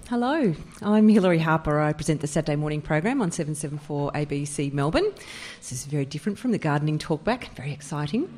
Hello, I'm Hilary Harper. I present the Saturday morning program on 774 ABC Melbourne. This is very different from the gardening talkback, very exciting.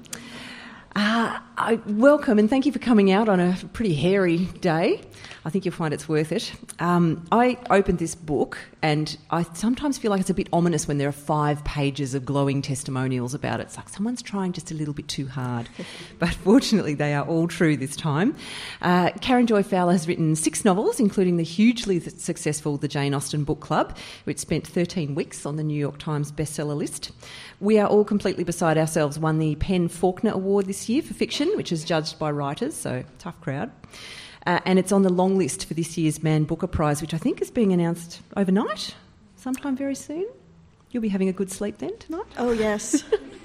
I welcome and thank you for coming out on a pretty hairy day. I think you'll find it's worth it. I opened this book and I sometimes feel like it's a bit ominous when there are 5 pages of glowing testimonials about it. It's like someone's trying just a little bit too hard. But fortunately they are all true this time. Karen Joy Fowler has written 6 novels, including the hugely successful The Jane Austen Book Club, which spent 13 weeks on the New York Times bestseller list. We Are All Completely Beside Ourselves won the Penn Faulkner Award this year for fiction, which is judged by writers, so tough crowd. And it's on the long list for this year's Man Booker Prize, which I think is being announced overnight, sometime very soon. You'll be having a good sleep then tonight? Oh, yes.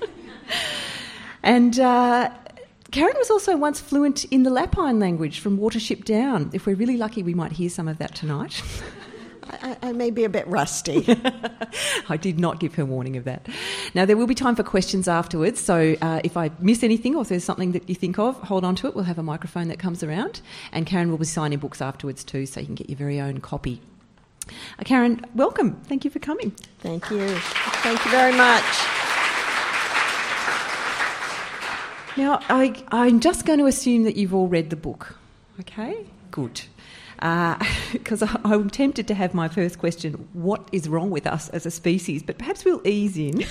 And Karen was also once fluent in the Lapine language from Watership Down. If we're really lucky, we might hear some of that tonight. I may be a bit rusty. I did not give her warning of that. Now, there will be time for questions afterwards, so if I miss anything or if there's something that you think of, hold on to it. We'll have a microphone that comes around, and Karen will be signing books afterwards too, so you can get your very own copy. Karen, welcome. Thank you for coming. Thank you. Thank you very much. Now, I'm just going to assume that you've all read the book, okay? Good. Because I'm tempted to have my first question, what is wrong with us as a species? But perhaps we'll ease in.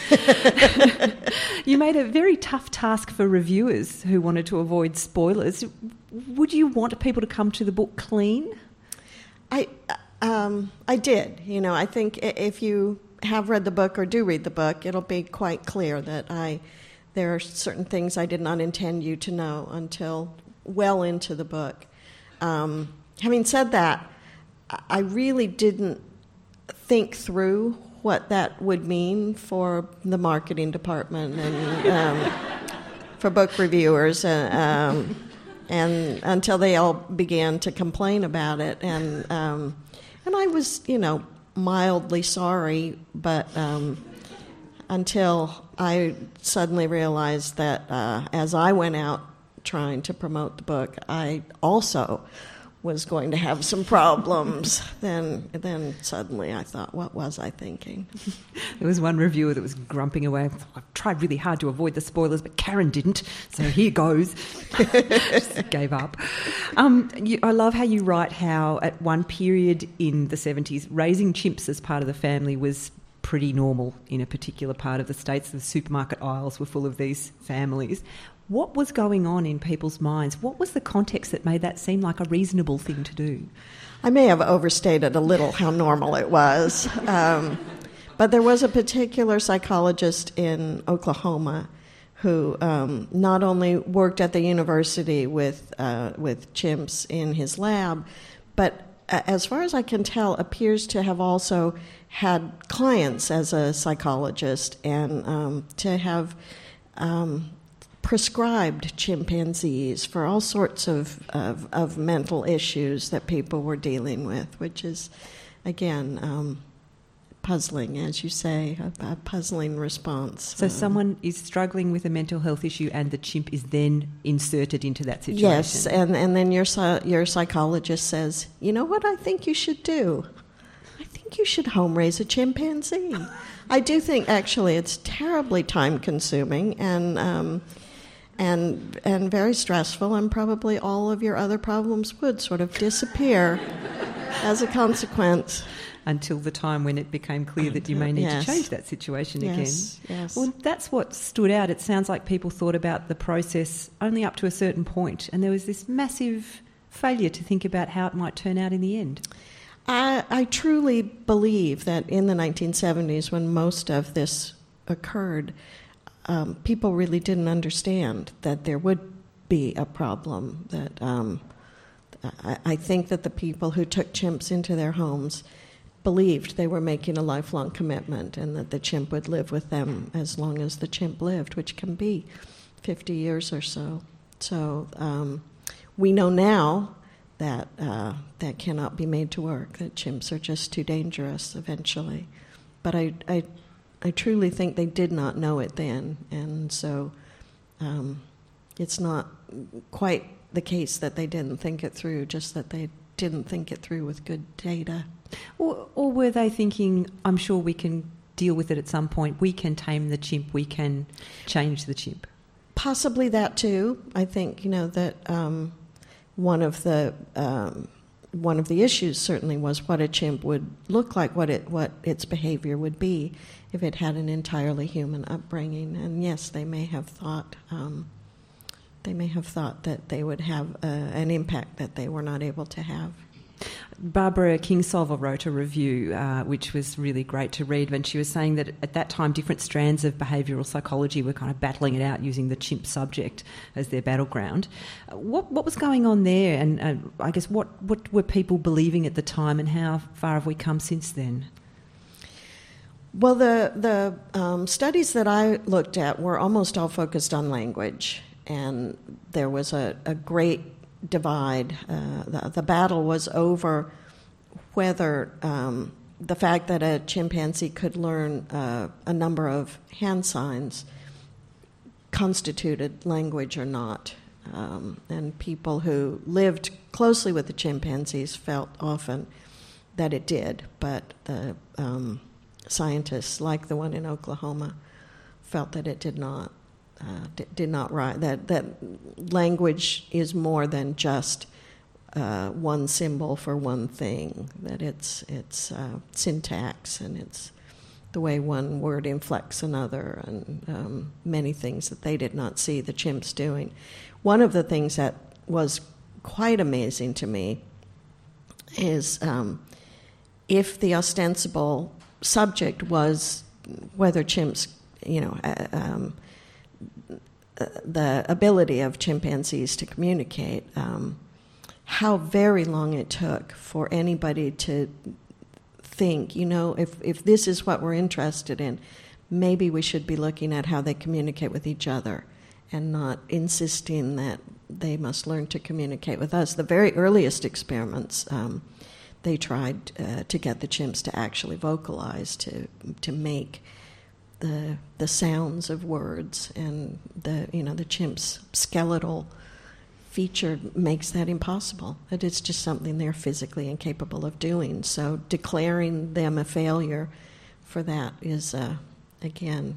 You made a very tough task for reviewers who wanted to avoid spoilers. Would you want people to come to the book clean? I did. You know, I think if you have read the book or do read the book, it'll be quite clear that there are certain things I did not intend you to know until well into the book. Having said that, I really didn't think through what that would mean for the marketing department and for book reviewers, and until they all began to complain about it, and I was, mildly sorry, but until I suddenly realized that as I went out trying to promote the book, I also was going to have some problems, then suddenly I thought, what was I thinking? There was one reviewer that was grumping away. I've tried really hard to avoid the spoilers, but Karen didn't, so here goes. Just gave up. I love how you write how at one period in the 70s, raising chimps as part of the family was pretty normal in a particular part of the States. The supermarket aisles were full of these families. What was going on in people's minds? What was the context that made that seem like a reasonable thing to do? I may have overstated a little how normal it was. But there was a particular psychologist in Oklahoma who not only worked at the university with chimps in his lab, but as far as I can tell, appears to have also had clients as a psychologist and to have prescribed chimpanzees for all sorts of mental issues that people were dealing with, which is, again, puzzling, as you say, a puzzling response. So someone is struggling with a mental health issue and the chimp is then inserted into that situation? Yes, and then your psychologist says, you know what I think you should do? I think you should home raise a chimpanzee. I do think, actually, it's terribly time-consuming and very stressful, and probably all of your other problems would sort of disappear as a consequence. Until the time when it became clear that you may need to change that situation again. Yes. Well, that's what stood out. It sounds like people thought about the process only up to a certain point, and there was this massive failure to think about how it might turn out in the end. I truly believe that in the 1970s, when most of this occurred, people really didn't understand that there would be a problem. That I think that the people who took chimps into their homes believed they were making a lifelong commitment and that the chimp would live with them as long as the chimp lived, which can be 50 years or so. So we know now that that cannot be made to work, that chimps are just too dangerous eventually. But I truly think they did not know it then, and so it's not quite the case that they didn't think it through, just that they didn't think it through with good data. Or were they thinking, I'm sure we can deal with it at some point, we can tame the chimp, we can change the chimp? Possibly that too. I think, that one of the issues certainly was what a chimp would look like, what its behavior would be if it had an entirely human upbringing. And yes, they may have thought that they would have an impact that they were not able to have. Barbara Kingsolver wrote a review which was really great to read, when she was saying that at that time different strands of behavioural psychology were kind of battling it out using the chimp subject as their battleground. What was going on there, and I guess what were people believing at the time, and how far have we come since then? Well, the studies that I looked at were almost all focused on language, and there was a great divide. The battle was over whether the fact that a chimpanzee could learn a number of hand signs constituted language or not. And people who lived closely with the chimpanzees felt often that it did, but the scientists, like the one in Oklahoma, felt that it did not. Did not write that language is more than just one symbol for one thing. That it's syntax, and it's the way one word inflects another, and many things that they did not see the chimps doing. One of the things that was quite amazing to me is if the ostensible subject was whether chimps, the ability of chimpanzees to communicate, how very long it took for anybody to think, if this is what we're interested in, maybe we should be looking at how they communicate with each other and not insisting that they must learn to communicate with us. The very earliest experiments, they tried to get the chimps to actually vocalize, to make the sounds of words, and the chimp's skeletal feature makes that impossible. It's just something they're physically incapable of doing. So declaring them a failure for that is, again,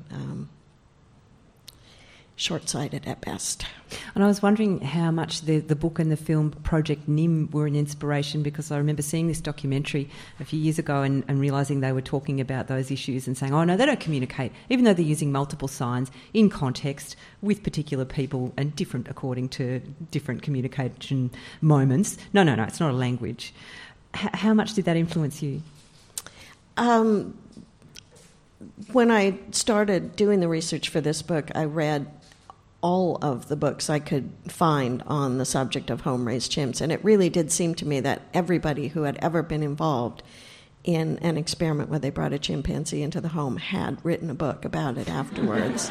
short-sighted at best. And I was wondering how much the book and the film Project Nim were an inspiration, because I remember seeing this documentary a few years ago and realising they were talking about those issues and saying, oh no, they don't communicate, even though they're using multiple signs in context with particular people and different according to different communication moments. No, it's not a language. How much did that influence you? When I started doing the research for this book, I read all of the books I could find on the subject of home-raised chimps, and it really did seem to me that everybody who had ever been involved in an experiment where they brought a chimpanzee into the home had written a book about it afterwards.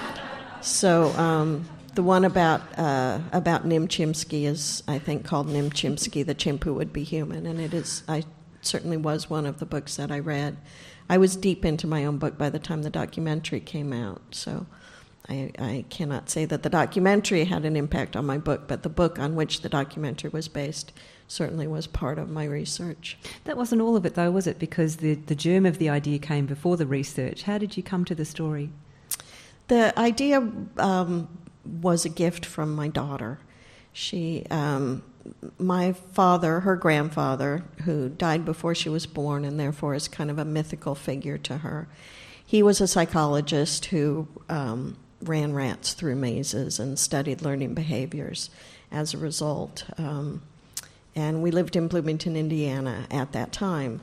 So the one about Nim Chimpsky is, I think, called Nim Chimpsky, the Chimp Who Would Be Human, and I certainly was one of the books that I read. I was deep into my own book by the time the documentary came out, so I cannot say that the documentary had an impact on my book, but the book on which the documentary was based certainly was part of my research. That wasn't all of it, though, was it? Because the germ of the idea came before the research. How did you come to the story? The idea was a gift from my daughter. My father, her grandfather, who died before she was born and therefore is kind of a mythical figure to her, he was a psychologist who ran rats through mazes and studied learning behaviors as a result. And we lived in Bloomington, Indiana at that time.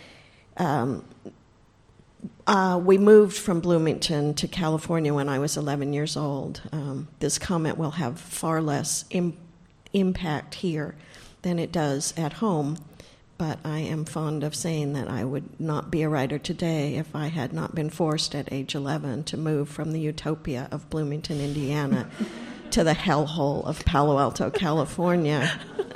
We moved from Bloomington to California when I was 11 years old. This comment will have far less impact here than it does at home, but I am fond of saying that I would not be a writer today if I had not been forced at age 11 to move from the utopia of Bloomington, Indiana to the hellhole of Palo Alto, California.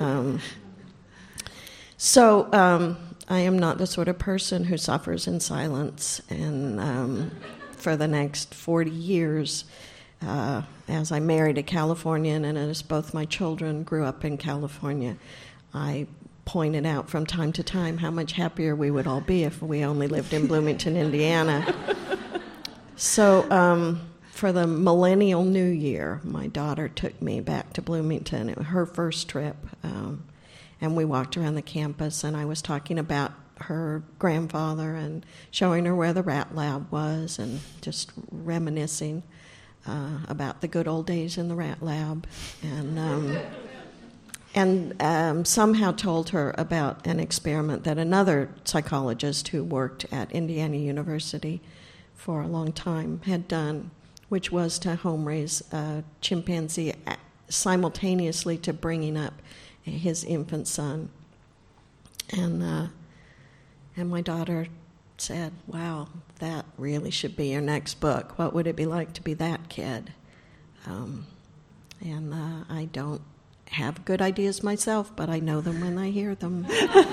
So I am not the sort of person who suffers in silence, and for the next 40 years, as I married a Californian and as both my children grew up in California, I pointed out from time to time how much happier we would all be if we only lived in Bloomington, Indiana. So for the Millennial New Year, my daughter took me back to Bloomington. It was her first trip, and we walked around the campus, and I was talking about her grandfather and showing her where the rat lab was and just reminiscing about the good old days in the rat lab, and somehow told her about an experiment that another psychologist who worked at Indiana University for a long time had done, which was to home raise a chimpanzee simultaneously to bringing up his infant son. And my daughter said, "Wow, that really should be your next book. What would it be like to be that kid?" I don't have good ideas myself, but I know them when I hear them.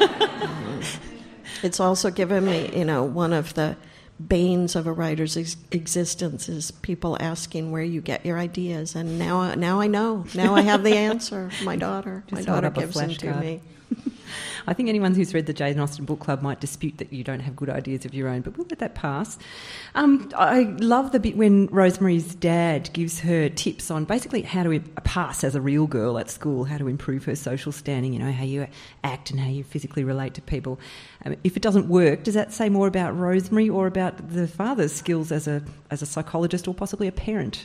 It's also given me, one of the banes of a writer's existence is people asking where you get your ideas, and now I know. Now I have the answer. My daughter gives them to me. I think anyone who's read the Jane Austen Book Club might dispute that you don't have good ideas of your own, but we'll let that pass. I love the bit when Rosemary's dad gives her tips on basically how to pass as a real girl at school, how to improve her social standing, how you act and how you physically relate to people. If it doesn't work, does that say more about Rosemary or about the father's skills as a psychologist or possibly a parent?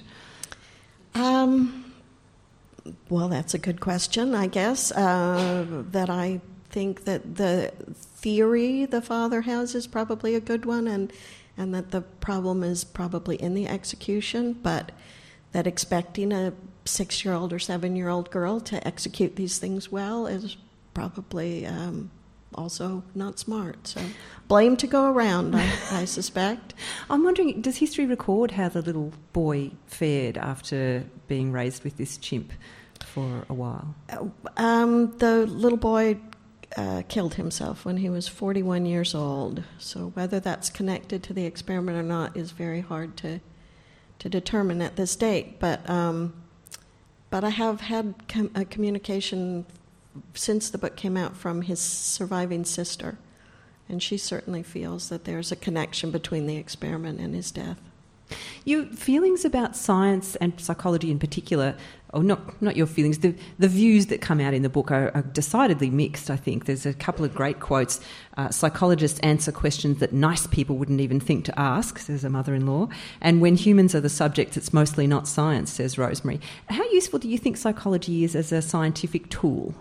Well, that's a good question, I guess, that I think that the theory the father has is probably a good one, and that the problem is probably in the execution, but that expecting a 6-year-old or 7-year-old girl to execute these things well is probably also not smart. So blame to go around, I suspect. I'm wondering, does history record how the little boy fared after being raised with this chimp for a while? The little boy killed himself when he was 41 years old. So whether that's connected to the experiment or not is very hard to determine at this date. But I have had a communication since the book came out from his surviving sister, and she certainly feels that there's a connection between the experiment and his death. Your feelings about science and psychology in particular, or not your feelings, the views that come out in the book are decidedly mixed, I think. There's a couple of great quotes. Psychologists answer questions that nice people wouldn't even think to ask, says a mother-in-law. And when humans are the subjects, it's mostly not science, says Rosemary. How useful do you think psychology is as a scientific tool?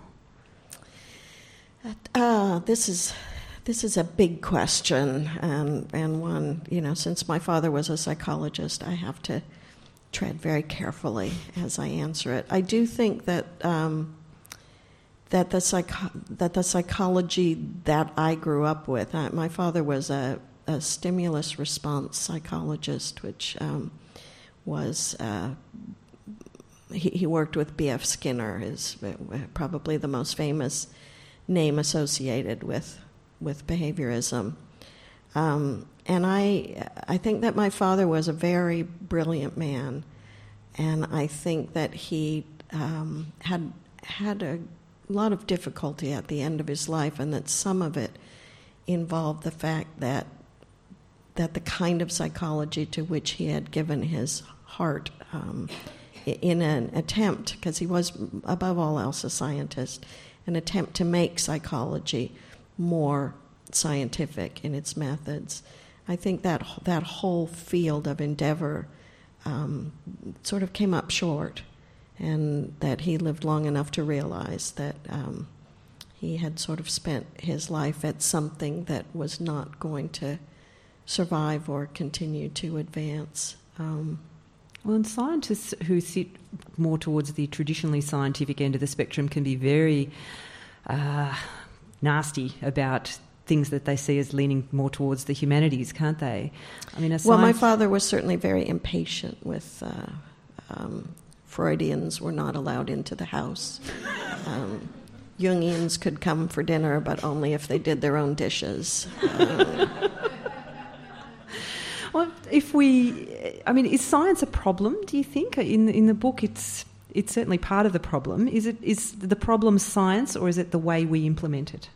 This is a big question, and one, since my father was a psychologist, I have to tread very carefully as I answer it. I do think that the psychology that I grew up with, my father was a stimulus response psychologist, which was he worked with B.F. Skinner, is probably the most famous name associated with behaviorism. And I think that my father was a very brilliant man, and I think that he had a lot of difficulty at the end of his life, and that some of it involved the fact that the kind of psychology to which he had given his heart in an attempt, because he was above all else a scientist, an attempt to make psychology more scientific in its methods. I think that whole field of endeavor sort of came up short, and that he lived long enough to realize that he had sort of spent his life at something that was not going to survive or continue to advance. Well, and scientists who sit more towards the traditionally scientific end of the spectrum can be very nasty about things that they see as leaning more towards the humanities, can't they? I mean, well, my father was certainly very impatient with Freudians were not allowed into the house. Jungians could come for dinner, but only if they did their own dishes. Well, is science a problem, do you think? In the book, it's it's certainly part of the problem. Is the problem science, or is it the way we implement it?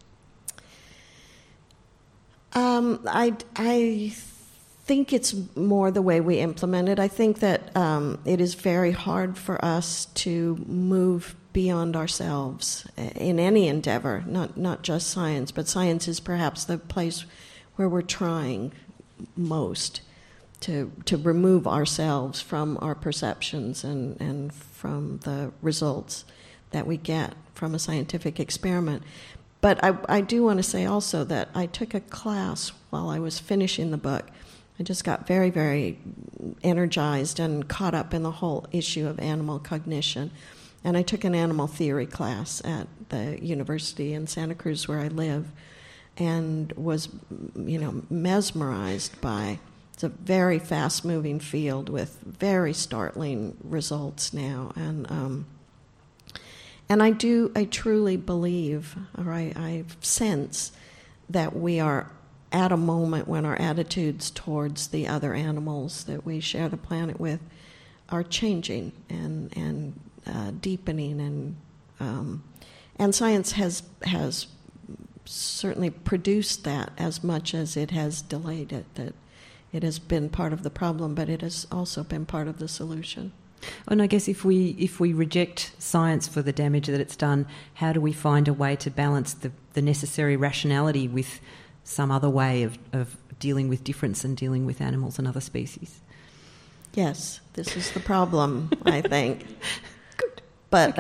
I think it's more the way we implement it. I think that it is very hard for us to move beyond ourselves in any endeavor, not just science, but science is perhaps the place where we're trying most to remove ourselves from our perceptions and from the results that we get from a scientific experiment. But I do want to say also that I took a class while I was finishing the book. I just got very, very energized and caught up in the whole issue of animal cognition. And I took an animal theory class at the university in Santa Cruz where I live and was, mesmerized by it's a very fast-moving field with very startling results now. And I truly believe, or I sense that we are at a moment when our attitudes towards the other animals that we share the planet with are changing and deepening, and science has certainly produced that as much as it has delayed it. That it has been part of the problem, but it has also been part of the solution. And I guess if we reject science for the damage that it's done, how do we find a way to balance the necessary rationality with some other way of dealing with difference and dealing with animals and other species? Yes, this is the problem, I think. Good. But,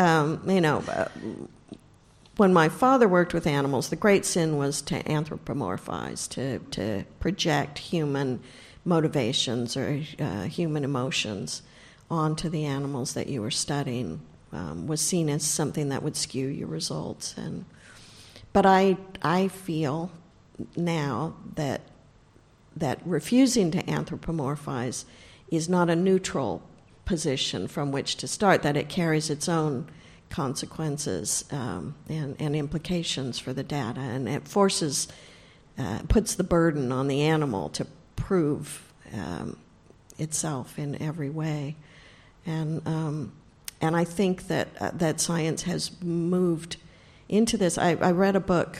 when my father worked with animals, the great sin was to anthropomorphize, to project human motivations or human emotions onto the animals that you were studying, was seen as something that would skew your results. But I feel now that refusing to anthropomorphize is not a neutral position from which to start, that it carries its own consequences and implications for the data, and it puts the burden on the animal to prove itself in every way, and I think that science has moved into this. I read a book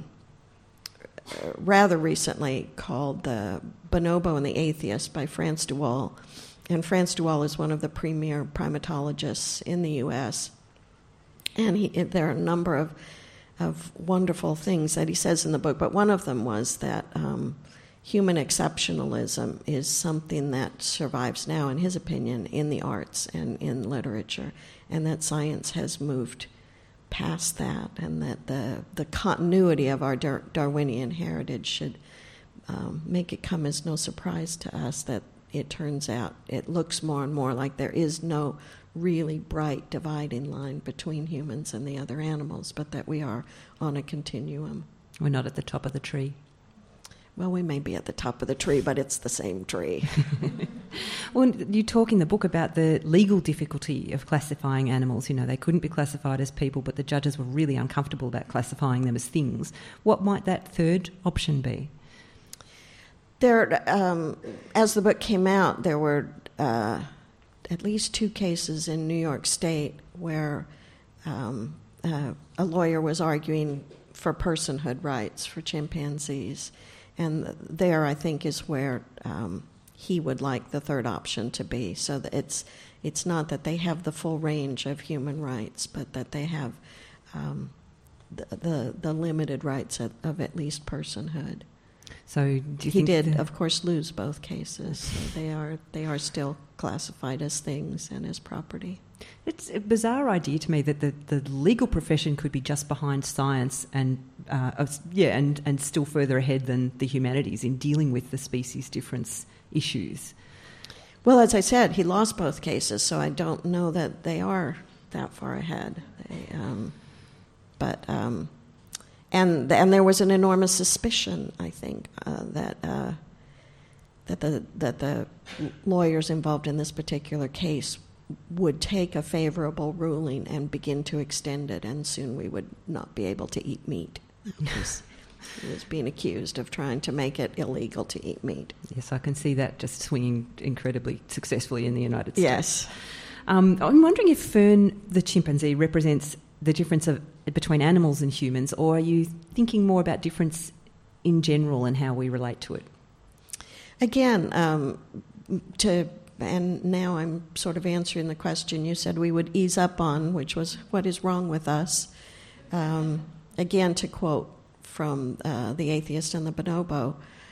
rather recently called The Bonobo and the Atheist by Frans de Waal, and Frans de Waal is one of the premier primatologists in the U.S., and there are a number of wonderful things that he says in the book, but one of them was that human exceptionalism is something that survives now, in his opinion, in the arts and in literature, and that science has moved past that, and that the continuity of our Darwinian heritage should make it come as no surprise to us that it turns out, it looks more and more like there is no really bright dividing line between humans and the other animals, but that we are on a continuum. We're not at the top of the tree. Well, we may be at the top of the tree, but it's the same tree. Well, you talk in the book about the legal difficulty of classifying animals. They couldn't be classified as people, but the judges were really uncomfortable about classifying them as things. What might that third option be? As the book came out, there were at least 2 cases in New York State where a lawyer was arguing for personhood rights for chimpanzees. And there, I think, is where he would like the third option to be. So that it's not that they have the full range of human rights, but that they have the limited rights of at least personhood. So do you he think did, of course, lose both cases. So they are still classified as things and as property. It's a bizarre idea to me that the legal profession could be just behind science and still further ahead than the humanities in dealing with the species difference issues. Well, as I said, he lost both cases, so I don't know that they are that far ahead. And there was an enormous suspicion, I think, that the lawyers involved in this particular case would take a favorable ruling and begin to extend it, and soon we would not be able to eat meat. He was being accused of trying to make it illegal to eat meat. Yes, I can see that just swinging incredibly successfully in the United States. Yes. I'm wondering if Fern, the chimpanzee, represents the difference between animals and humans, or are you thinking more about difference in general and how we relate to it? Again, and now I'm sort of answering the question you said we would ease up on, which was what is wrong with us. Again, to quote from The Atheist and the Bonobo,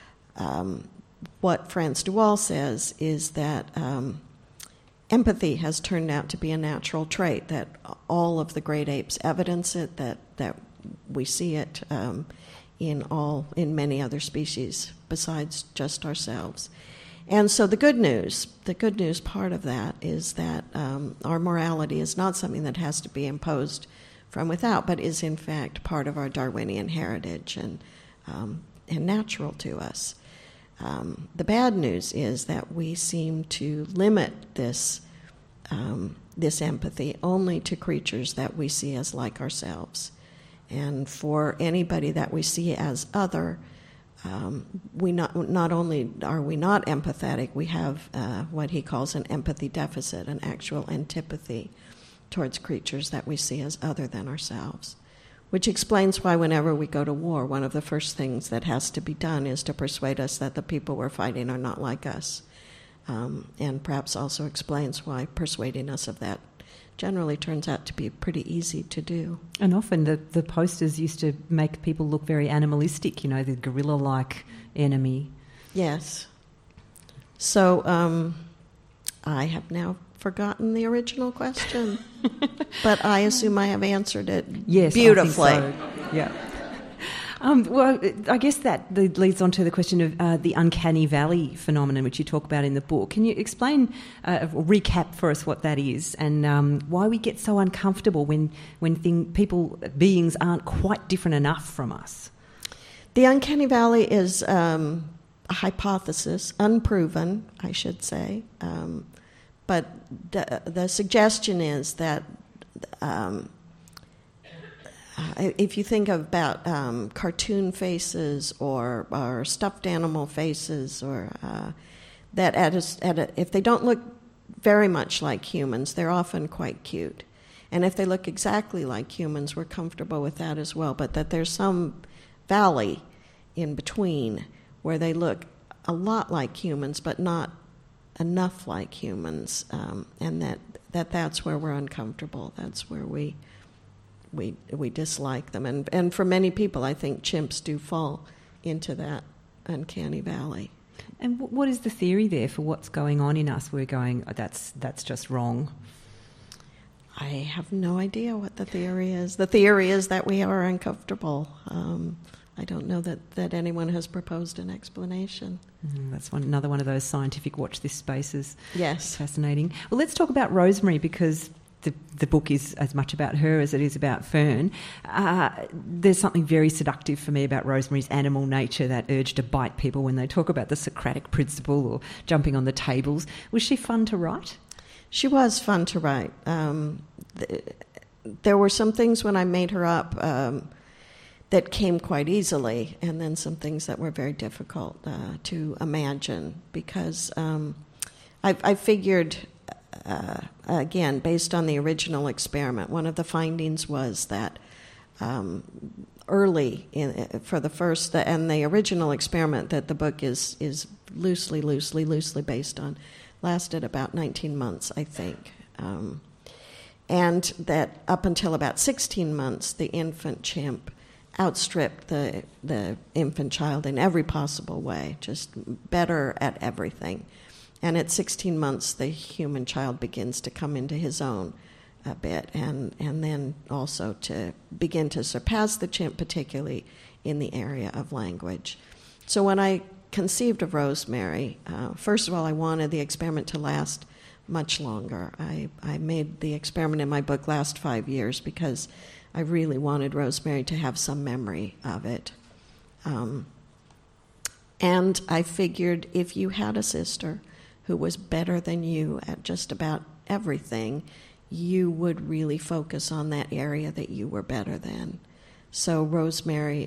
what Frans de Waal says is that empathy has turned out to be a natural trait, that all of the great apes evidence it, that we see it in many other species besides just ourselves. And so the good news part of that is that our morality is not something that has to be imposed from without, but is in fact part of our Darwinian heritage and natural to us. The bad news is that we seem to limit this empathy only to creatures that we see as like ourselves. And for anybody that we see as other, we not only are we not empathetic, we have what he calls an empathy deficit, an actual antipathy towards creatures that we see as other than ourselves, which explains why whenever we go to war, one of the first things that has to be done is to persuade us that the people we're fighting are not like us, and perhaps also explains why persuading us of that generally turns out to be pretty easy to do. And often the posters used to make people look very animalistic, the gorilla-like enemy. Yes. So I have now forgotten the original question, but I assume I have answered it beautifully. I think so. Yeah. Well, I guess that leads on to the question of the uncanny valley phenomenon, which you talk about in the book. Can you explain, or recap for us what that is, and why we get so uncomfortable when beings aren't quite different enough from us? The uncanny valley is a hypothesis, unproven, I should say, but the suggestion is that if you think about cartoon faces or stuffed animal faces, or if they don't look very much like humans, they're often quite cute. And if they look exactly like humans, we're comfortable with that as well. But that there's some valley in between where they look a lot like humans, but not enough like humans, and that's where we're uncomfortable. That's where we dislike them, and for many people, I think chimps do fall into that uncanny valley. And what is the theory there for what's going on in us? We're going, that's just wrong. I have no idea what the theory is. The theory is that we are uncomfortable. I don't know that anyone has proposed an explanation. That's another one of those scientific watch this spaces. Yes. Fascinating. Well, let's talk about Rosemary, because the book is as much about her as it is about Fern. There's something very seductive for me about Rosemary's animal nature, that urge to bite people when they talk about the Socratic principle or jumping on the tables. Was she fun to write? She was fun to write. There were some things when I made her up that came quite easily, and then some things that were very difficult to imagine, because I figured... again, based on the original experiment, one of the findings was that early for the first, and the original experiment that the book is loosely based on, lasted about 19 months, I think, and that up until about 16 months, the infant chimp outstripped the infant child in every possible way, just better at everything. And at 16 months, the human child begins to come into his own a bit, and then also to begin to surpass the chimp, particularly in the area of language. So when I conceived of Rosemary, first of all, I wanted the experiment to last much longer. I made the experiment in my book last 5 years because I really wanted Rosemary to have some memory of it. And I figured if you had a sister who was better than you at just about everything, you would really focus on that area that you were better than. So Rosemary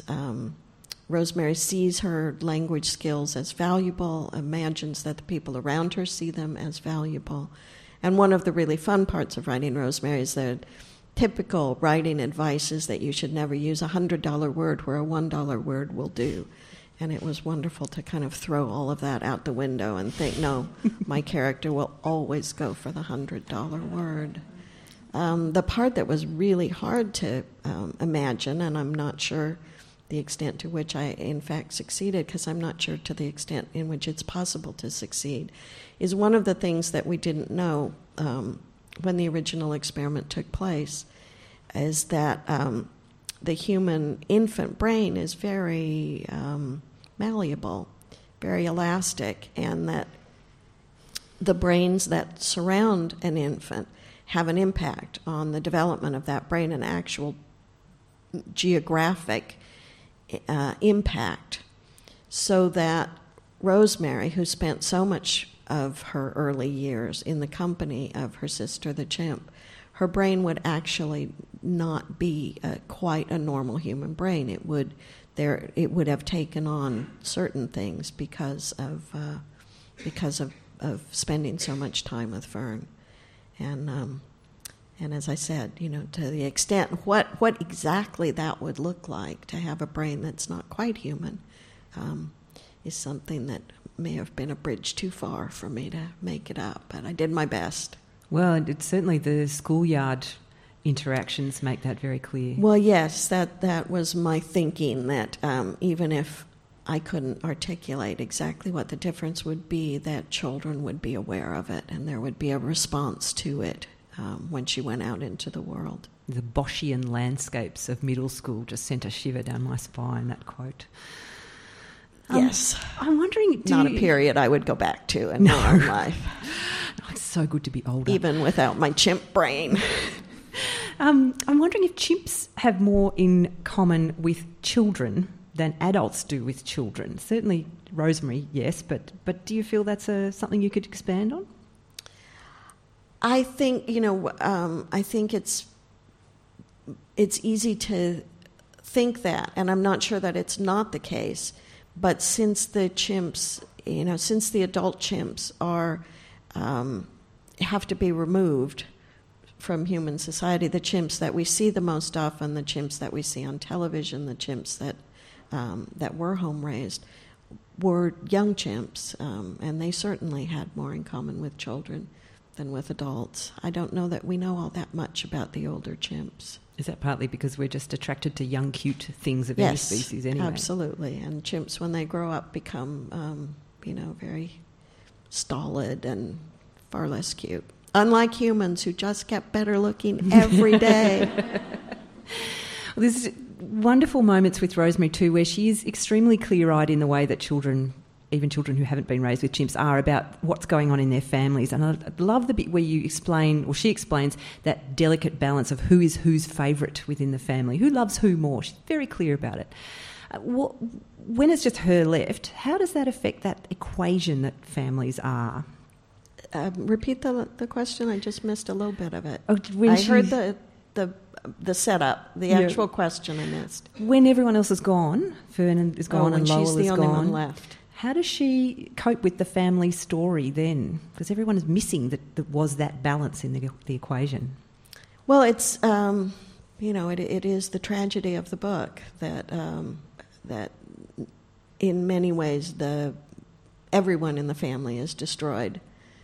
sees her language skills as valuable, imagines that the people around her see them as valuable, And one of the really fun parts of writing Rosemary is the typical writing advice is that you should never use a $100 word where a $1 word will do. And it was wonderful to kind of throw all of that out the window and think, no, my character will always go for the $100 word. The part that was really hard to imagine, and I'm not sure the extent to which I, in fact, succeeded, because I'm not sure to the extent in which it's possible to succeed, is one of the things that we didn't know when the original experiment took place, is that the human infant brain is very malleable, very elastic, and that the brains that surround an infant have an impact on the development of that brain, an actual geographic impact, so that Rosemary, who spent so much of her early years in the company of her sister the chimp, her brain would actually not be quite a normal human brain. It would have taken on certain things because of spending so much time with Fern, and as I said, to the extent what exactly that would look like to have a brain that's not quite human, is something that may have been a bridge too far for me to make it up, but I did my best. Well, it's certainly the schoolyard interactions make that very clear. Well, yes, that was my thinking, that even if I couldn't articulate exactly what the difference would be, that children would be aware of it and there would be a response to it when she went out into the world. The Boschian landscapes of middle school just sent a shiver down my spine, that quote. Yes. I'm wondering... Not a period I would go back to in my own life. It's so good to be older. Even without my chimp brain. I'm wondering if chimps have more in common with children than adults do with children. Certainly Rosemary, yes, but do you feel that's something you could expand on? I think, I think it's easy to think that, and I'm not sure that it's not the case. But since the chimps, since the adult chimps have to be removed from human society, the chimps that we see the most often, the chimps that we see on television, the chimps that were home raised, were young chimps, and they certainly had more in common with children than with adults. I don't know that we know all that much about the older chimps. Is that partly because we're just attracted to young, cute things of any species anyway? Yes, absolutely. And chimps, when they grow up, become, very stolid and far less cute. Unlike humans, who just get better looking every day. Well, there's wonderful moments with Rosemary too, where she is extremely clear-eyed in the way that children, even children who haven't been raised with chimps, are about what's going on in their families. And I love the bit where you explain, or she explains, that delicate balance of who is whose favourite within the family, who loves who more. She's very clear about it. When it's just her left, how does that affect that equation that families are? Repeat the question. I just missed a little bit of it. I heard the setup, the actual question I missed. When everyone else is gone, Fern is gone and Lowell is gone. She's the only one left. How does she cope with the family story then? Because everyone is missing that was that balance in the equation. Well, it's it is the tragedy of the book that in many ways everyone in the family is destroyed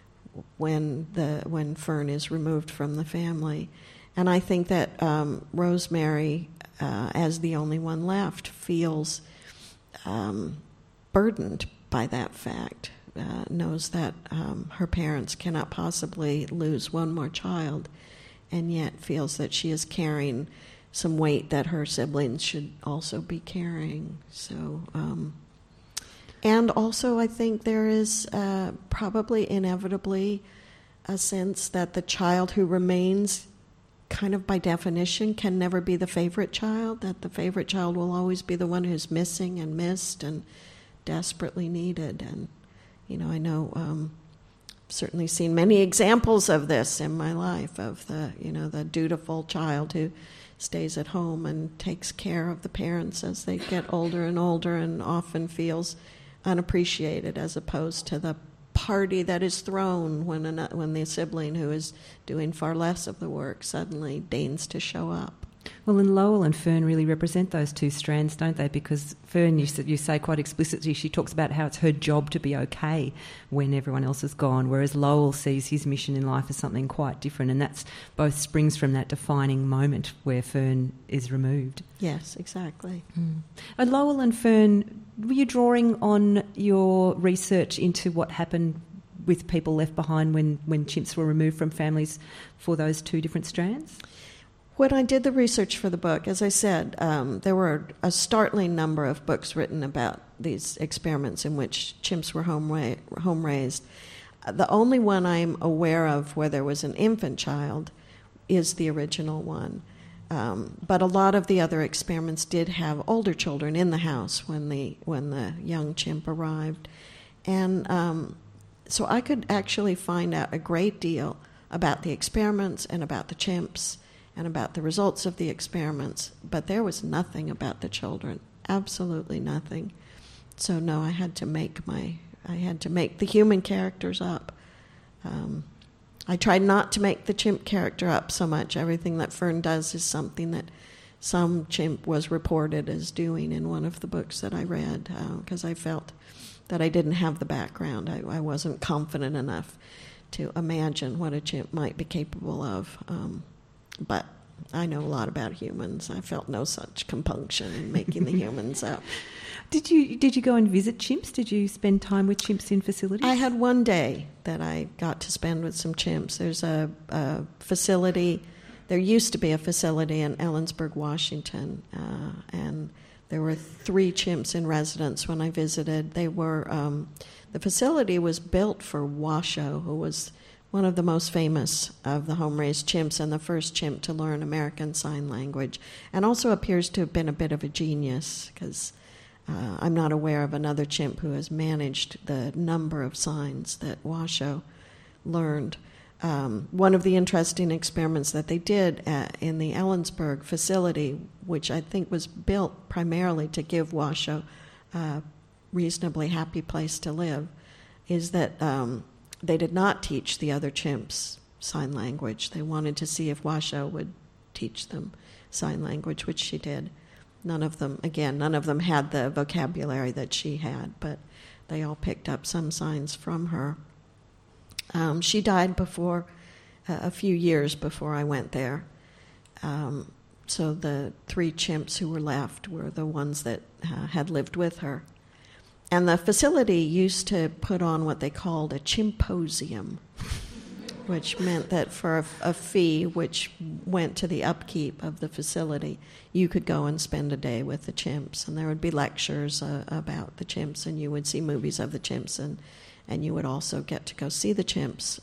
when Fern is removed from the family. And I think that Rosemary, as the only one left, feels burdened by that fact, knows that her parents cannot possibly lose one more child, and yet feels that she is carrying some weight that her siblings should also be carrying. So, and also I think there is probably inevitably a sense that the child who remains, kind of by definition, can never be the favorite child, that the favorite child will always be the one who's missing and missed and desperately needed. And, I know certainly seen many examples of this in my life, of the dutiful child who stays at home and takes care of the parents as they get older and older, and often feels unappreciated, as opposed to the party that is thrown when the sibling who is doing far less of the work suddenly deigns to show up. Well, and Lowell and Fern really represent those two strands, don't they? Because Fern, you say quite explicitly, she talks about how it's her job to be okay when everyone else is gone, whereas Lowell sees his mission in life as something quite different, and that's both springs from that defining moment where Fern is removed. Yes, exactly. And Lowell and Fern, were you drawing on your research into what happened with people left behind when chimps were removed from families for those two different strands? When I did the research for the book, as I said, there were a startling number of books written about these experiments in which chimps were home raised. The only one I'm aware of where there was an infant child is the original one. But a lot of the other experiments did have older children in the house when the young chimp arrived. And so I could actually find out a great deal about the experiments and about the chimps and about the results of the experiments, but there was nothing about the children, absolutely nothing. So no, I had to make the human characters up. I tried not to make the chimp character up so much. Everything that Fern does is something that some chimp was reported as doing in one of the books that I read, because I felt that I didn't have the background. I wasn't confident enough to imagine what a chimp might be capable of. But I know a lot about humans. I felt no such compunction in making the humans up. Did you go and visit chimps? Did you spend time with chimps in facilities? I had one day that I got to spend with some chimps. There's a facility. There used to be a facility in Ellensburg, Washington, and there were 3 chimps in residence when I visited. They were the facility was built for Washoe, who was one of the most famous of the home-raised chimps and the first chimp to learn American Sign Language, and also appears to have been a bit of a genius, because I'm not aware of another chimp who has managed the number of signs that Washoe learned. One of the interesting experiments that they did in the Ellensburg facility, which I think was built primarily to give Washoe a reasonably happy place to live, is that they did not teach the other chimps sign language. They wanted to see if Washoe would teach them sign language, which she did. None of them had the vocabulary that she had, but they all picked up some signs from her. She died before, a few years before I went there. So the 3 chimps who were left were the ones that had lived with her. And the facility used to put on what they called a chimposium, which meant that for a fee which went to the upkeep of the facility, you could go and spend a day with the chimps. And there would be lectures about the chimps, and you would see movies of the chimps, and you would also get to go see the chimps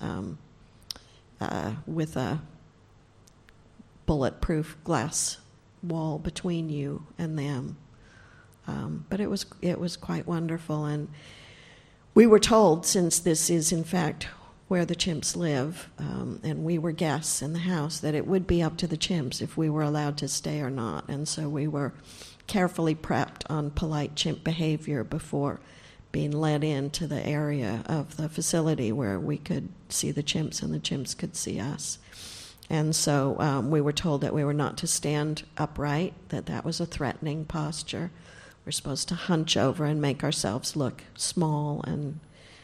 with a bulletproof glass wall between you and them. But it was quite wonderful, and we were told, since this is in fact where the chimps live, and we were guests in the house, that it would be up to the chimps if we were allowed to stay or not. And so we were carefully prepped on polite chimp behavior before being led into the area of the facility where we could see the chimps and the chimps could see us. And so we were told that we were not to stand upright, that was a threatening posture. We're supposed to hunch over and make ourselves look small and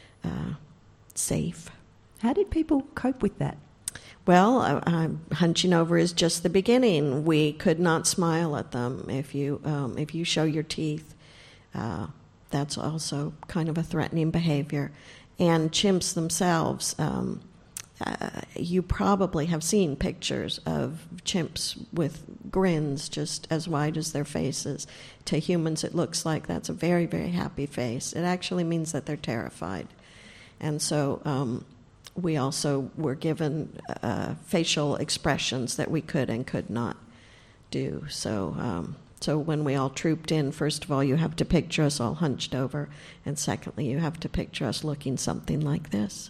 safe. How did people cope with that? Well, hunching over is just the beginning. We could not smile at them. If you show your teeth, that's also kind of a threatening behavior. And chimps themselves, you probably have seen pictures of chimps with grins just as wide as their faces. To humans, it looks like that's a very, very happy face. It actually means that they're terrified. And so we also were given facial expressions that we could and could not do. So when we all trooped in, first of all, you have to picture us all hunched over, and secondly, you have to picture us looking something like this.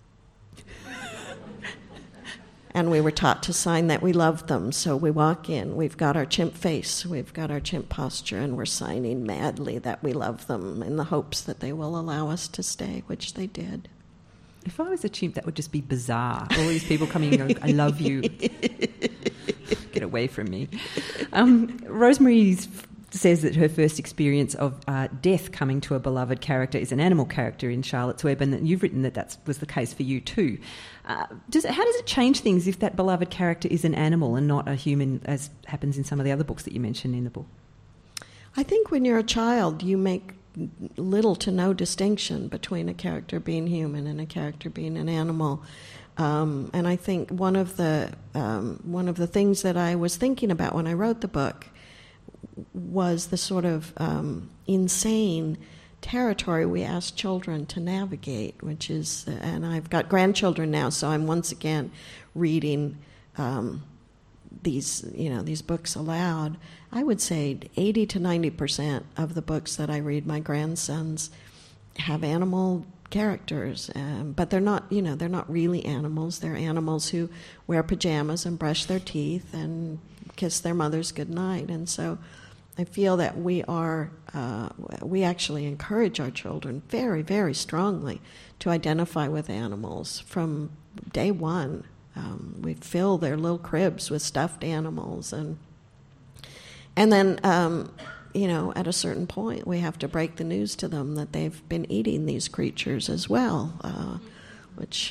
And we were taught to sign that we loved them. So we walk in, we've got our chimp face, we've got our chimp posture, and we're signing madly that we love them in the hopes that they will allow us to stay, which they did. If I was a chimp, that would just be bizarre. All these people coming and going, I love you. Get away from me. Rosemary says that her first experience of death coming to a beloved character is an animal character in Charlotte's Web, and that you've written that was the case for you too. How does it change things if that beloved character is an animal and not a human, as happens in some of the other books that you mention in the book? I think when you're a child, you make little to no distinction between a character being human and a character being an animal. And I think one of the things that I was thinking about when I wrote the book was the sort of insane territory we ask children to navigate, which is, and I've got grandchildren now, so I'm once again reading these books aloud. I would say 80 to 90% of the books that I read my grandsons have animal characters, but they're not really animals. They're animals who wear pajamas and brush their teeth and kiss their mothers goodnight. And so I feel that we actually encourage our children very, very strongly to identify with animals from day one. We fill their little cribs with stuffed animals, and then at a certain point we have to break the news to them that they've been eating these creatures as well, which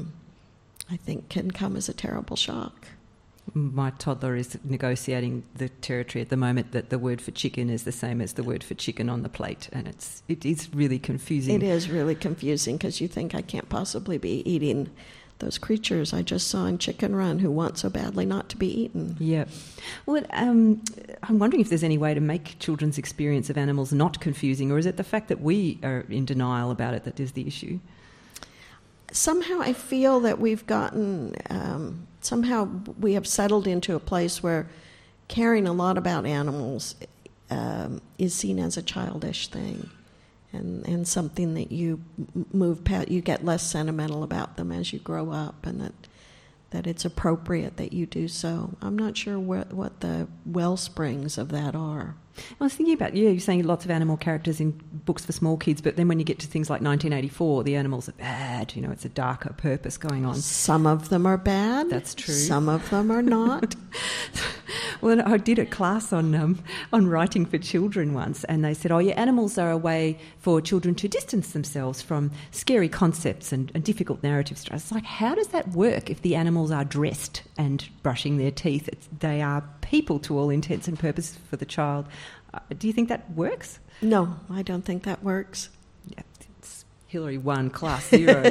I think can come as a terrible shock. My toddler is negotiating the territory at the moment that the word for chicken is the same as the word for chicken on the plate, and it is really confusing. It is really confusing because you think, I can't possibly be eating those creatures I just saw in Chicken Run who want so badly not to be eaten. Yeah. Well, I'm wondering if there's any way to make children's experience of animals not confusing, or is it the fact that we are in denial about it that is the issue? Somehow I feel that we've gotten, somehow we have settled into a place where caring a lot about animals is seen as a childish thing. And something that you move past, you get less sentimental about them as you grow up, and that it's appropriate that you do so. I'm not sure what the well springs of that are. I was thinking about, you're saying lots of animal characters in books for small kids, but then when you get to things like 1984, the animals are bad. It's a darker purpose going on. Some of them are bad. That's true. Some of them are not. Well, I did a class on writing for children once, and they said, animals are a way for children to distance themselves from scary concepts and difficult narratives. It's like, how does that work if the animals are dressed and brushing their teeth? They are people to all intents and purposes for the child. Do you think that works? No, I don't think that works. Yeah, it's Hillary 1, class 0.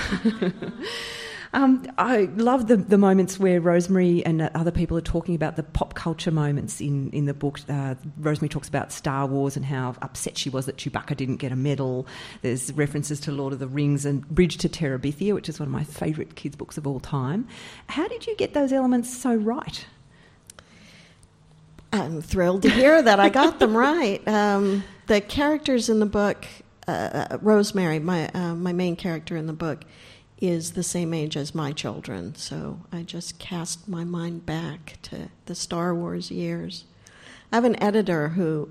I love the moments where Rosemary and other people are talking about the pop culture moments in the book. Rosemary talks about Star Wars and how upset she was that Chewbacca didn't get a medal. There's references to Lord of the Rings and Bridge to Terabithia, which is one of my favourite kids' books of all time. How did you get those elements so right? I'm thrilled to hear that I got them right. The characters in the book, Rosemary, my main character in the book, is the same age as my children, so I just cast my mind back to the Star Wars years. I have an editor who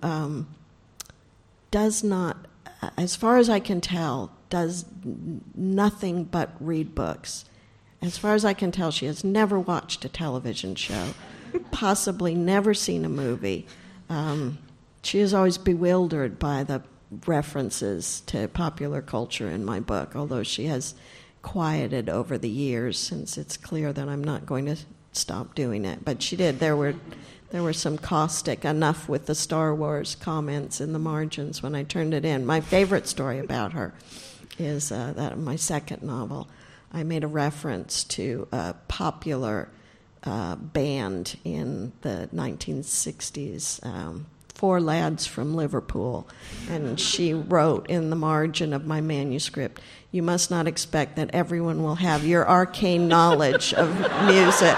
does not, as far as I can tell, does nothing but read books. As far as I can tell, she has never watched a television show, possibly never seen a movie. She is always bewildered by the references to popular culture in my book, although she has quieted over the years since it's clear that I'm not going to stop doing it. But she did. There were some caustic enough with the Star Wars comments in the margins when I turned it in. My favorite story about her is that in my second novel, I made a reference to a popular band in the 1960s, Four Lads from Liverpool, and she wrote in the margin of my manuscript, "You must not expect that everyone will have your arcane knowledge of music."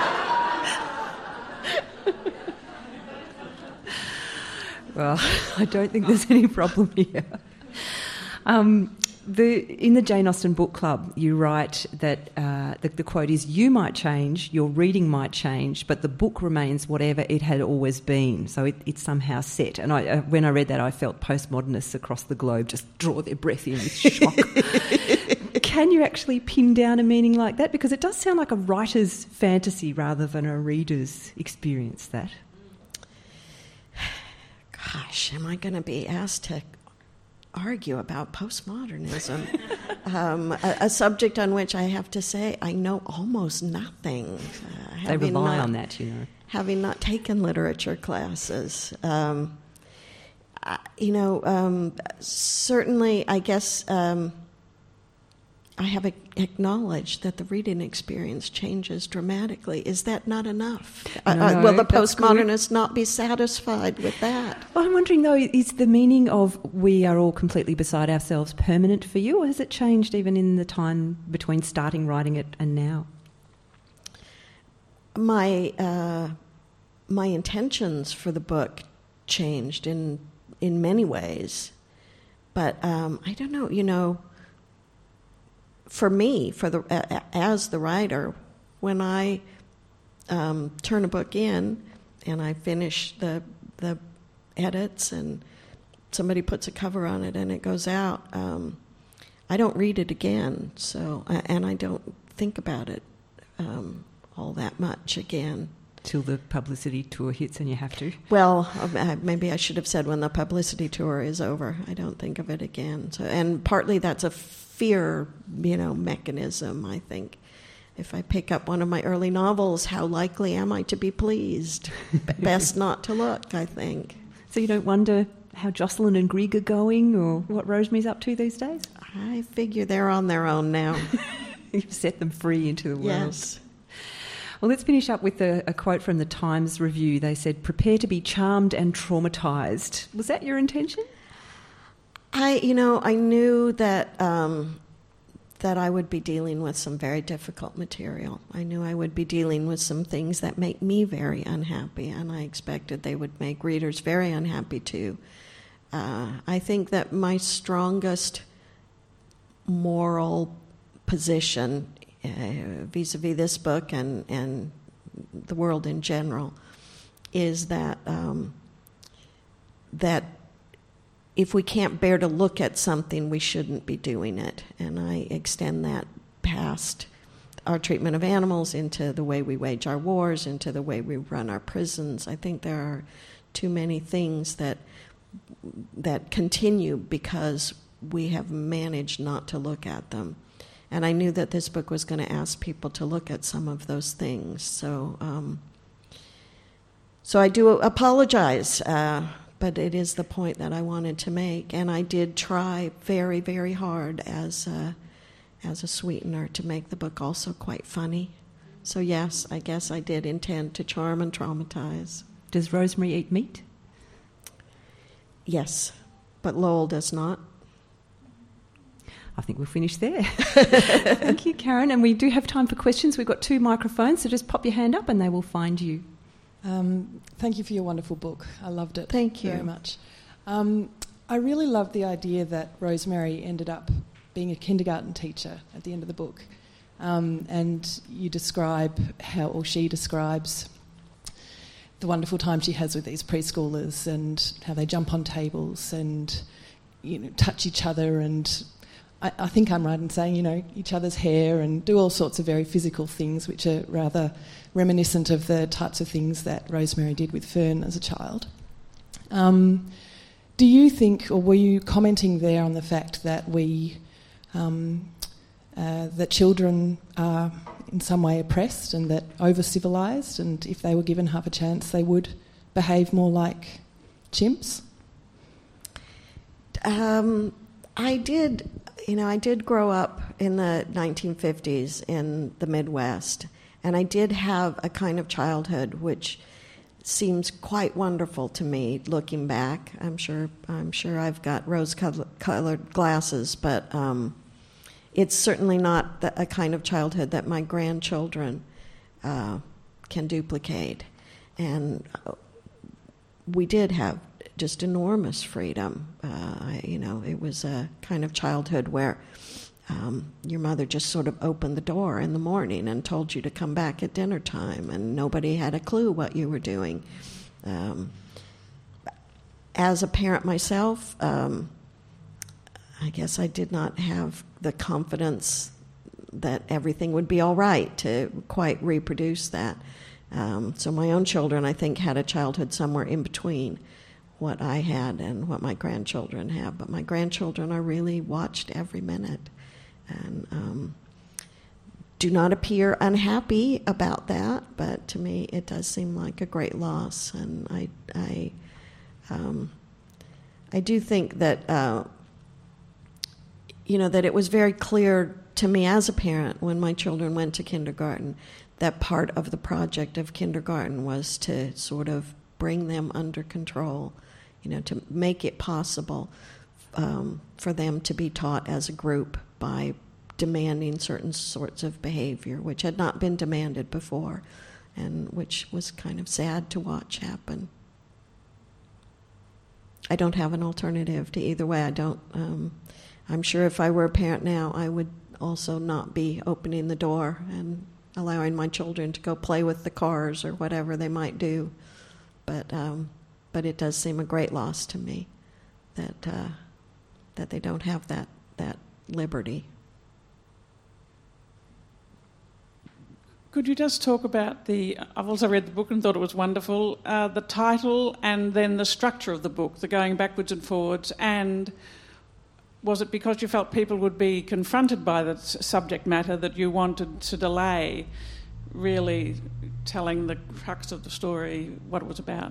Well, I don't think there's any problem here. In the Jane Austen Book Club, you write that the quote is, "You might change, your reading might change, but the book remains whatever it had always been." So it's somehow set. And when I read that, I felt postmodernists across the globe just draw their breath in with shock. can you actually pin down a meaning like that? Because it does sound like a writer's fantasy rather than a reader's experience, that. Gosh, am I going to be asked to argue about postmodernism? A subject on which I have to say I know almost nothing. They rely on that, you know. Having not taken literature classes. Certainly, I guess I have acknowledged that the reading experience changes dramatically. Is that not enough? No, will the postmodernists not be satisfied with that? Well, I'm wondering, though, is the meaning of we are all completely beside ourselves permanent for you, or has it changed even in the time between starting writing it and now? My intentions for the book changed in many ways, but I don't know. You know, for me, as the writer, when I turn a book in and I finish the edits and somebody puts a cover on it and it goes out, I don't read it again. So, and I don't think about it all that much again. Till the publicity tour hits and you have to? Well, maybe I should have said when the publicity tour is over. I don't think of it again. So, and partly that's a fear, mechanism, I think. If I pick up one of my early novels, how likely am I to be pleased? Best not to look, I think. So you don't wonder how Jocelyn and Greg are going or what Rosemary's up to these days? I figure they're on their own now. You've set them free into the world. Yes. Well, let's finish up with a quote from the Times Review. They said, "Prepare to be charmed and traumatised." Was that your intention? I knew that that I would be dealing with some very difficult material. I knew I would be dealing with some things that make me very unhappy, and I expected they would make readers very unhappy too. I think that my strongest moral position vis-a-vis this book and the world in general is that that if we can't bear to look at something, we shouldn't be doing it. And I extend that past our treatment of animals into the way we wage our wars, into the way we run our prisons. I think there are too many things that continue because we have managed not to look at them. And I knew that this book was going to ask people to look at some of those things. So I do apologize, but it is the point that I wanted to make. And I did try very, very hard as a sweetener to make the book also quite funny. So yes, I guess I did intend to charm and traumatize. Does Rosemary eat meat? Yes, but Lowell does not. I think we'll finish there. Thank you, Karen. And we do have time for questions. We've got 2 microphones, so just pop your hand up and they will find you. Thank you for your wonderful book. I loved it. Thank you very much. I really loved the idea that Rosemary ended up being a kindergarten teacher at the end of the book. And you describe she describes the wonderful time she has with these preschoolers and how they jump on tables and touch each other and I think I'm right in saying, each other's hair and do all sorts of very physical things which are rather reminiscent of the types of things that Rosemary did with Fern as a child. Do you think, or were you commenting there on the fact that that children are in some way oppressed and that over-civilised, and if they were given half a chance they would behave more like chimps? I did grow up in the 1950s in the Midwest, and I did have a kind of childhood which seems quite wonderful to me looking back. I'm sure I've got rose-colored glasses, but it's certainly not a kind of childhood that my grandchildren can duplicate. And we did have just enormous freedom. It was a kind of childhood where your mother just sort of opened the door in the morning and told you to come back at dinner time, and nobody had a clue what you were doing. As a parent myself, I guess I did not have the confidence that everything would be all right to quite reproduce that. So my own children, I think, had a childhood somewhere in between what I had and what my grandchildren have. But my grandchildren are really watched every minute and do not appear unhappy about that. But to me, it does seem like a great loss. And I do think that, that it was very clear to me as a parent when my children went to kindergarten that part of the project of kindergarten was to sort of bring them under control, to make it possible for them to be taught as a group by demanding certain sorts of behavior, which had not been demanded before, and which was kind of sad to watch happen. I don't have an alternative to either way. I'm sure if I were a parent now, I would also not be opening the door and allowing my children to go play with the cars or whatever they might do. But it does seem a great loss to me that they don't have that liberty. Could you just talk about I've also read the book and thought it was wonderful, the title and then the structure of the book, the going backwards and forwards, and was it because you felt people would be confronted by the subject matter that you wanted to delay really telling the crux of the story, what it was about?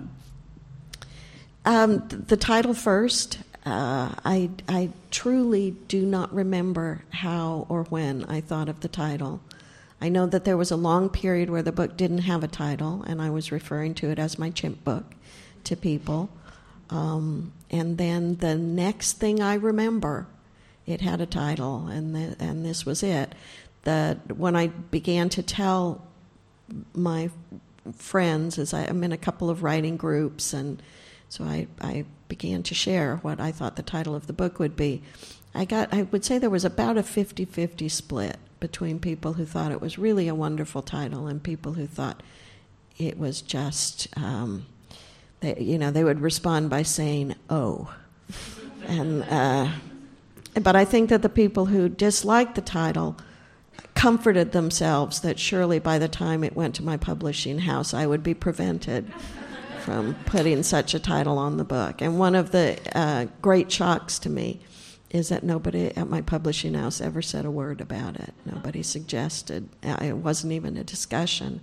The title first. I truly do not remember how or when I thought of the title. I know that there was a long period where the book didn't have a title, and I was referring to it as my chimp book to people. And then the next thing I remember, it had a title, and this was it. When I began to tell my friends, I'm in a couple of writing groups, and so I began to share what I thought the title of the book would be. I would say there was about a 50-50 split between people who thought it was really a wonderful title and people who thought it was just... They would respond by saying, "Oh," but I think that the people who disliked the title comforted themselves that surely by the time it went to my publishing house, I would be prevented from putting such a title on the book. And one of the great shocks to me is that nobody at my publishing house ever said a word about it. Nobody suggested. It wasn't even a discussion.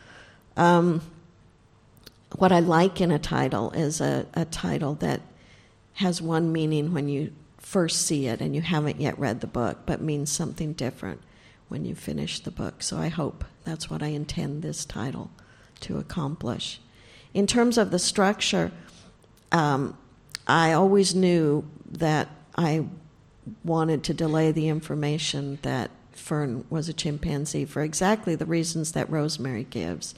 What I like in a title is a title that has one meaning when you first see it and you haven't yet read the book, but means something different when you finish the book. So I hope that's what I intend this title to accomplish. In terms of the structure, I always knew that I wanted to delay the information that Fern was a chimpanzee for exactly the reasons that Rosemary gives.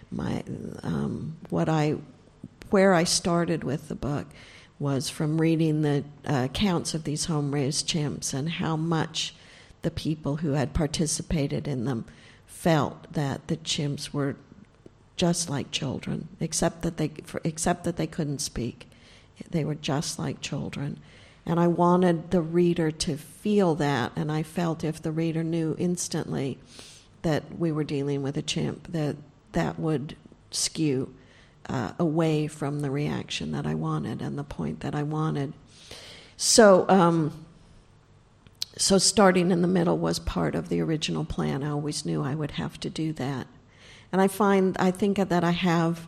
Where I started with the book was from reading the accounts of these home-raised chimps and how much the people who had participated in them felt that the chimps were just like children, except that they couldn't speak. They were just like children. And I wanted the reader to feel that, and I felt if the reader knew instantly that we were dealing with a chimp, that would skew away from the reaction that I wanted and the point that I wanted. So starting in the middle was part of the original plan. I always knew I would have to do that. And I think that I have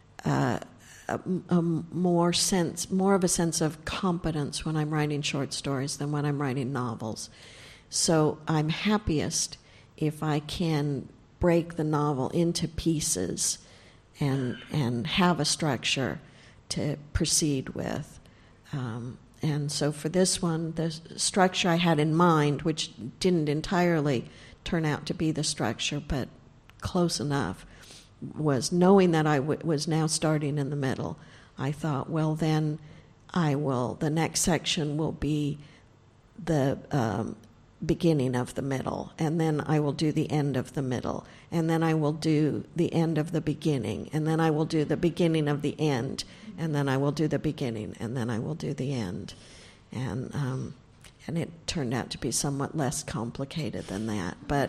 more of a sense of competence when I'm writing short stories than when I'm writing novels. So I'm happiest if I can break the novel into pieces and have a structure to proceed with. And so for this one, the structure I had in mind, which didn't entirely turn out to be the structure, but close enough, was knowing that I was now starting in the middle. I thought, well, then the next section will be the beginning of the middle, and then I will do the end of the middle, and then I will do the end of the beginning, and then I will do the beginning of the end, and then I will do the beginning, and then I will do the end. And and it turned out to be somewhat less complicated than that. But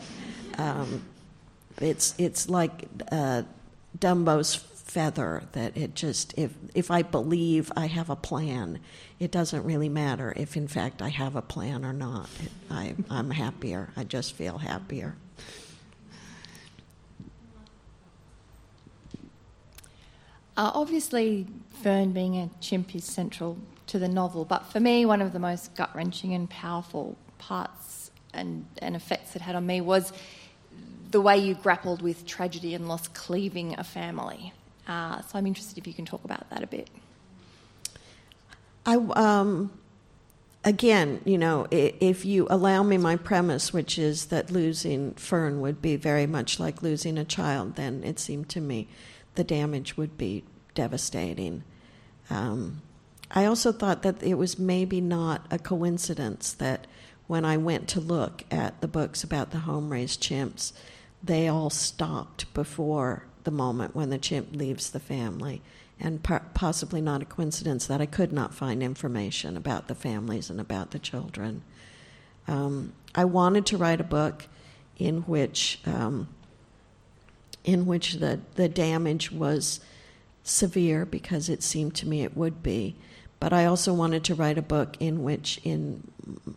it's like Dumbo's feather, that it just, if I believe I have a plan, it doesn't really matter if in fact I have a plan or not. I'm happier. I just feel happier. Obviously, Fern being a chimp is central to the novel, but for me, one of the most gut-wrenching and powerful parts and effects it had on me was the way you grappled with tragedy and loss cleaving a family. So I'm interested if you can talk about that a bit. Again, if you allow me my premise, which is that losing Fern would be very much like losing a child, then it seemed to me the damage would be devastating. I also thought that it was maybe not a coincidence that when I went to look at the books about the home-raised chimps, they all stopped before the moment when the chimp leaves the family, and possibly not a coincidence that I could not find information about the families and about the children. I wanted to write a book in which the damage was severe, because it seemed to me it would be. But I also wanted to write a book in which, in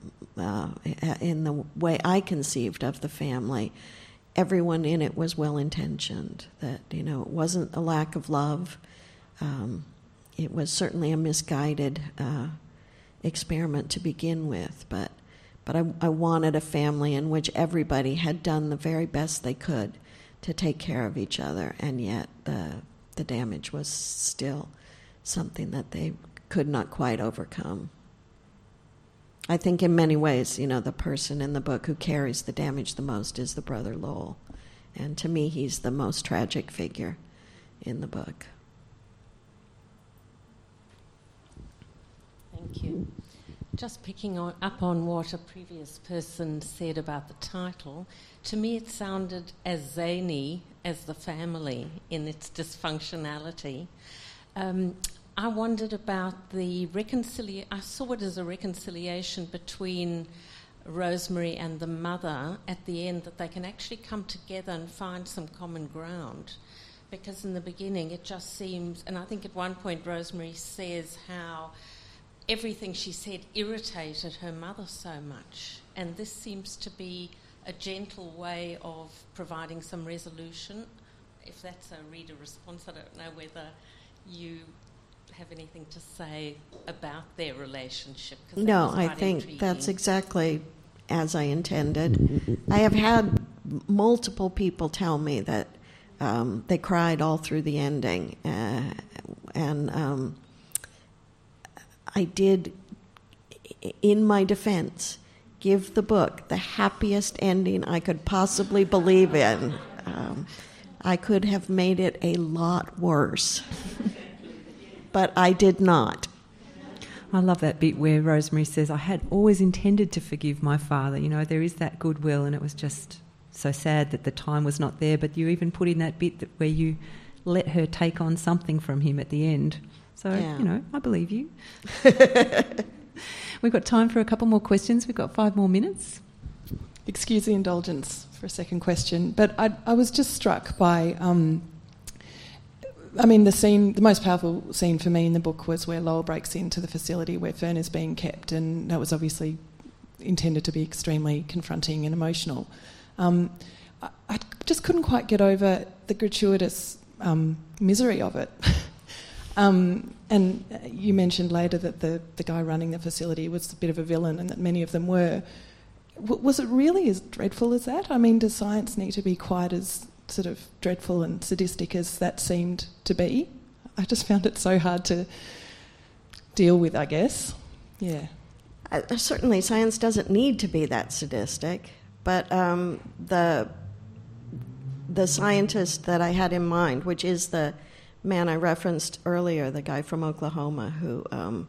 the way I conceived of the family, everyone in it was well-intentioned, that, it wasn't a lack of love. It was certainly a misguided experiment to begin with, but I wanted a family in which everybody had done the very best they could to take care of each other, and yet the damage was still something that they could not quite overcome. I think in many ways, the person in the book who carries the damage the most is the brother Lowell, and to me he's the most tragic figure in the book. Thank you. Just picking up on what a previous person said about the title, to me it sounded as zany as the family in its dysfunctionality. I wondered about the reconciliation. I saw it as a reconciliation between Rosemary and the mother at the end, that they can actually come together and find some common ground. Because in the beginning it just seems, and I think at one point Rosemary says how everything she said irritated her mother so much, and this seems to be a gentle way of providing some resolution. If that's a reader response, I don't know whether you have anything to say about their relationship. No, I think intriguing. That's exactly as I intended. I have had multiple people tell me that they cried all through the ending, and I did, in my defense, give the book the happiest ending I could possibly believe in. I could have made it a lot worse, but I did not. I love that bit where Rosemary says, I had always intended to forgive my father. There is that goodwill, and it was just so sad that the time was not there, but you even put in that bit where you let her take on something from him at the end. So, yeah. I believe you. We've got time for a couple more questions. We've got 5 more minutes. Excuse the indulgence for a second question, but I was just struck by, the most powerful scene for me in the book was where Lowell breaks into the facility where Fern is being kept, and that was obviously intended to be extremely confronting and emotional. I just couldn't quite get over the gratuitous misery of it. And you mentioned later that the guy running the facility was a bit of a villain, and that many of them were. Was it really as dreadful as that? Does science need to be quite as sort of dreadful and sadistic as that seemed to be? I just found it so hard to deal with, I guess. Yeah. Certainly science doesn't need to be that sadistic, but the scientist that I had in mind, which is the man I referenced earlier, the guy from Oklahoma who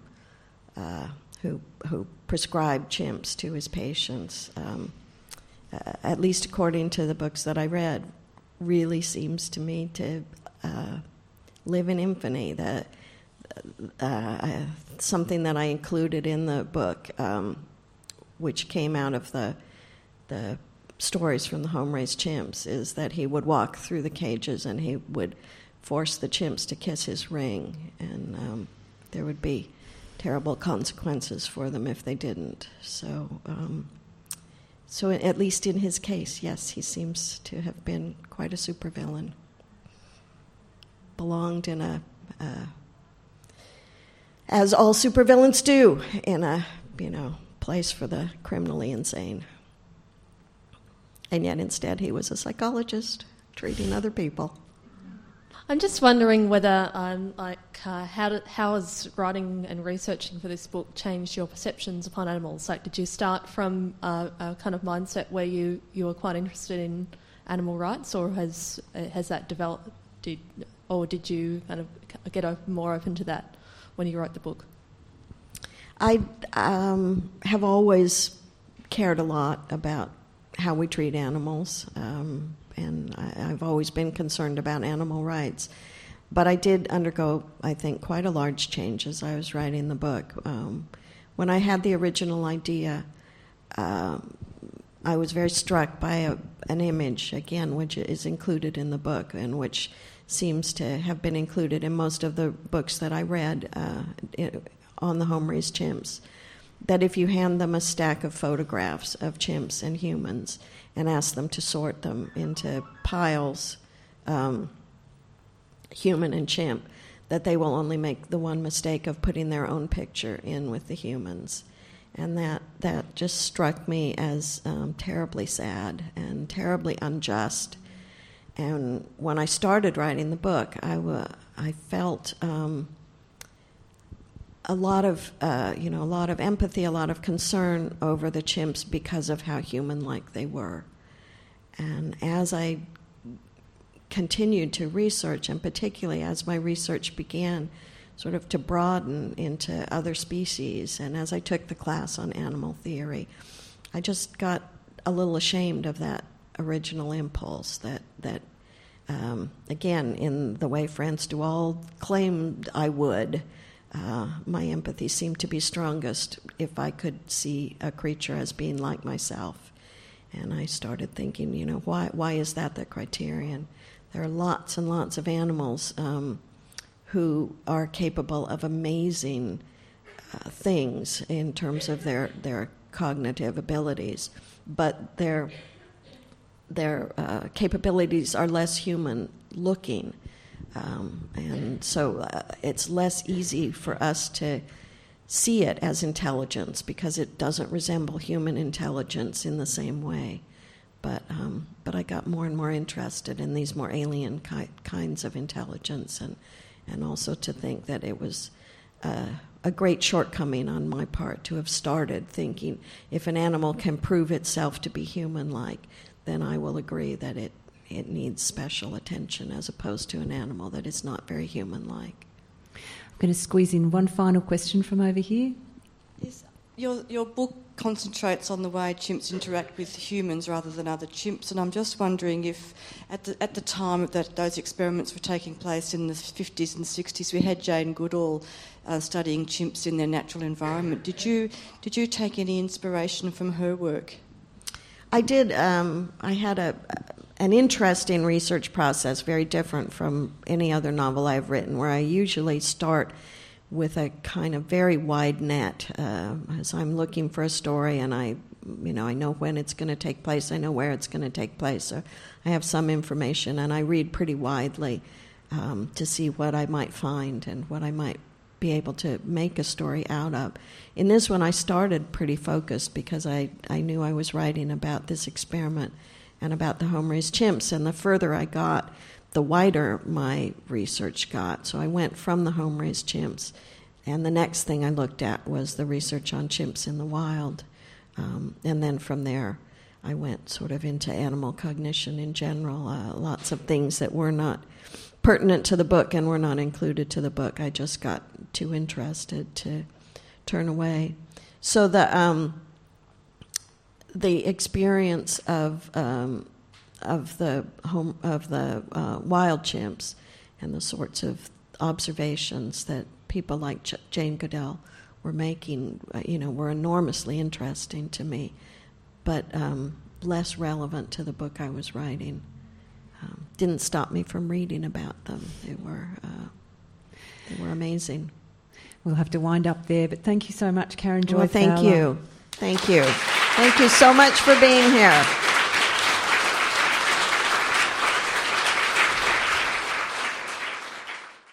prescribed chimps to his patients, at least according to the books that I read, really seems to me to live in infamy. Something that I included in the book which came out of the stories from the home-raised chimps, is that he would walk through the cages and he would force the chimps to kiss his ring, and there would be terrible consequences for them if they didn't. So at least in his case, yes, he seems to have been quite a supervillain. Belonged in a, as all supervillains do, in a, place for the criminally insane. And yet instead he was a psychologist treating other people. I'm just wondering whether, how has writing and researching for this book changed your perceptions upon animals? Like, did you start from a kind of mindset where you were quite interested in animal rights, or has that developed? Did you kind of get more open to that when you wrote the book? I have always cared a lot about how we treat animals. And I've always been concerned about animal rights. But I did undergo, I think, quite a large change as I was writing the book. When I had the original idea, I was very struck by an image, again, which is included in the book and which seems to have been included in most of the books that I read on the home-raised chimps, that if you hand them a stack of photographs of chimps and humans and ask them to sort them into piles, human and chimp, that they will only make the one mistake of putting their own picture in with the humans. And that just struck me as terribly sad and terribly unjust. And when I started writing the book, I felt a lot of empathy, a lot of concern over the chimps because of how human-like they were. And as I continued to research, and particularly as my research began sort of to broaden into other species, and as I took the class on animal theory, I just got a little ashamed of that original impulse that again, in the way Frans de Waal claimed I would, my empathy seemed to be strongest if I could see a creature as being like myself. And I started thinking, why is that the criterion? There are lots and lots of animals who are capable of amazing things in terms of their cognitive abilities, but their capabilities are less human-looking. And so it's less easy for us to see it as intelligence because it doesn't resemble human intelligence in the same way. But I got more and more interested in these more alien kinds of intelligence, and also to think that it was a great shortcoming on my part to have started thinking if an animal can prove itself to be human-like, then I will agree that it needs special attention as opposed to an animal that is not very human-like. I'm going to squeeze in one final question from over here. Yes, your book concentrates on the way chimps interact with humans rather than other chimps, and I'm just wondering if at the time that those experiments were taking place in the 50s and 60s, we had Jane Goodall studying chimps in their natural environment. Did you take any inspiration from her work? I did. I had an interesting research process, very different from any other novel I've written, where I usually start with a kind of very wide net as I'm looking for a story, and I know when it's going to take place, I know where it's going to take place, so I have some information, and I read pretty widely to see what I might find and what I might be able to make a story out of. In this one, I started pretty focused because I knew I was writing about this experiment and about the home-raised chimps, and the further I got, the wider my research got. So I went from the home-raised chimps, and the next thing I looked at was the research on chimps in the wild. And then from there, I went sort of into animal cognition in general, lots of things that were not pertinent to the book and were not included to the book. I just got too interested to turn away. So the experience of the wild chimps and the sorts of observations that people like Jane Goodall were making, were enormously interesting to me, but less relevant to the book I was writing. Didn't stop me from reading about them. They were amazing. We'll have to wind up there, but thank you so much, Karen Joy Well, thank Fowler. you. Thank you. Thank you so much for being here.